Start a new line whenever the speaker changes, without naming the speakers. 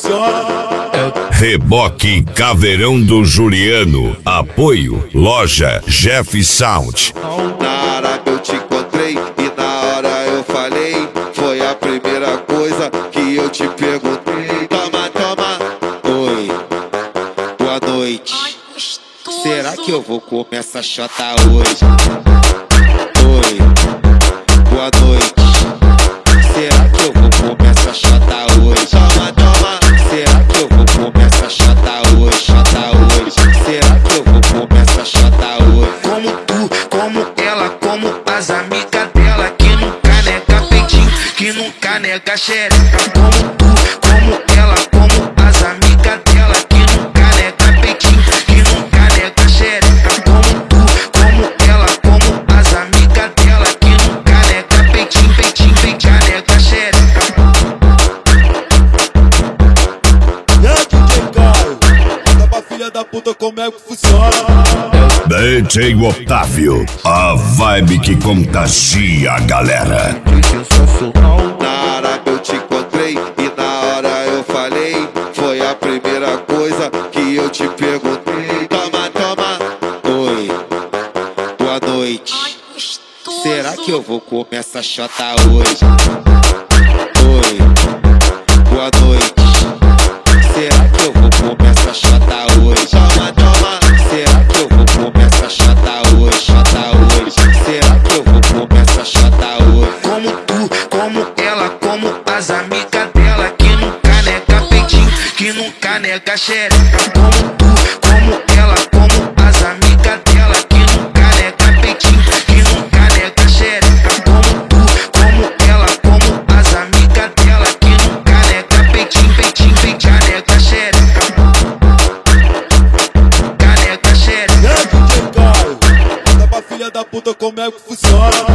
funciona.
Reboque Caveirão do Juliano. Apoio Loja Jeff Sound.
Na hora que eu te encontrei e na hora eu falei, foi a primeira coisa que eu te perguntei. Toma, toma, oi, boa noite. Será que eu vou comer essa chota hoje? Oi, boa noite. Será que eu vou comer essa chota hoje? Toma, toma. Será que eu vou comer essa chota hoje? Chota hoje. Será que eu vou comer essa chota hoje?
Como tu, como ela, como as amigas dela, que nunca nega peitinho, que nunca nega xereca. Como tu, como ela, como as amigas dela, que nunca nega peitinho, que nunca nega xereca. Como tu, como ela, como as amigas dela, que nunca nega peitinho, peitinho, peitinho, nega xereca.
E aí, DJ Caio, conta pra filha da puta como é que funciona.
DJ Otávio, a vibe que contagia a galera.
Na hora que eu te encontrei e na hora eu falei, foi a primeira coisa que eu te perguntei. Toma, toma, oi, boa noite. Será que eu vou comer essa chota hoje? Oi, boa noite. Será que eu vou comer essa chota hoje? Toma, toma. Será que eu vou comer essa chota hoje? Chota hoje. Será que eu vou comer essa chota hoje?
Como tu, como ela, como as amigas dela, que nunca nega peitinho, que nunca nega xereca. Como tu, como ela, como as amigas dela, que nunca nega peitinho, que nunca nega xereca. Como tu, como ela, como as amigas dela, que nunca nega peitinho, peitinho, peitinho, nega xereca. Nega xereca.
E aí, DJ Caio, conta pra filha da puta como é que funciona.